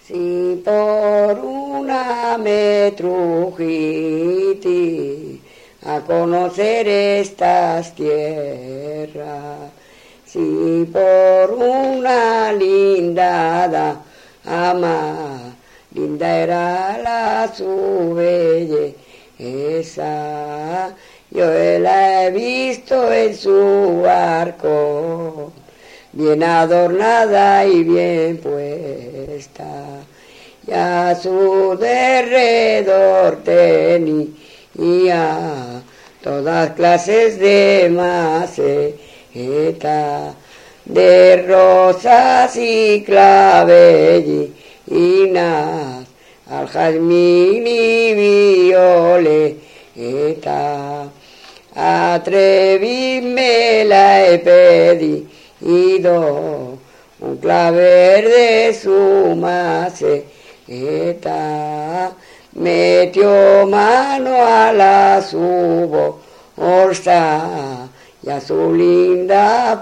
Si por una me trujiste a conocer estas tierras, si por una linda dama, linda era la su belleza, yo la he visto en su barco, bien adornada y bien puesta, y a su derredor tenía todas clases de maceta, de rosas y clavellinas, al jazmín y violeta. Atrevíme la he pedido, un clavel de su maceta, metió mano a la su bolsa y a su linda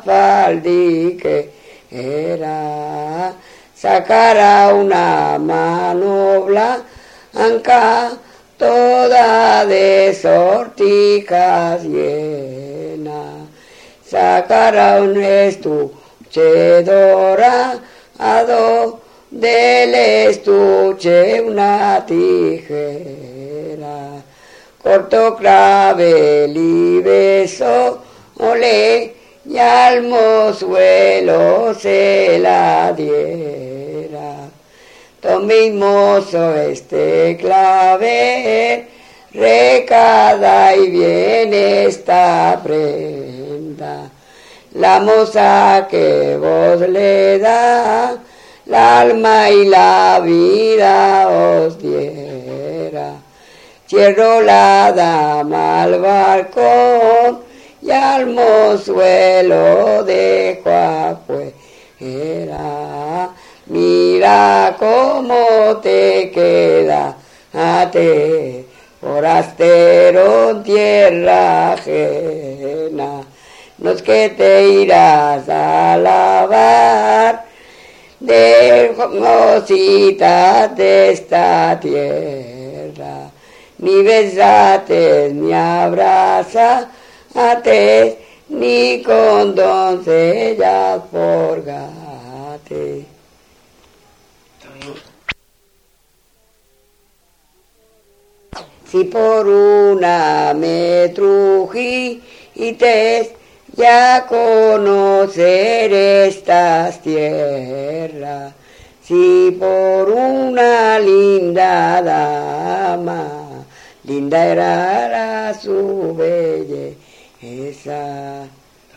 faldiquera sacará una mano blanca toda de sortijas llena, sacará un estuche dorado, del estuche una tijera, cortó clavel y besó, ole, y al mozuelo se la diera. Tomé mozo este clavel, recada y bien esta prenda, la moza que vos le da, la alma y la vida os diera. Cierro la dama al balcón y al mozuelo dejo afuera. Mira cómo te queda, forastero en tierra ajena. No es que te irás a lavar de cositas de esta tierra, ni besates, ni abrazates, ni con doncellas forgate. Si por una me trujiste ya conocer estas tierras, si por una linda dama, linda era su belleza.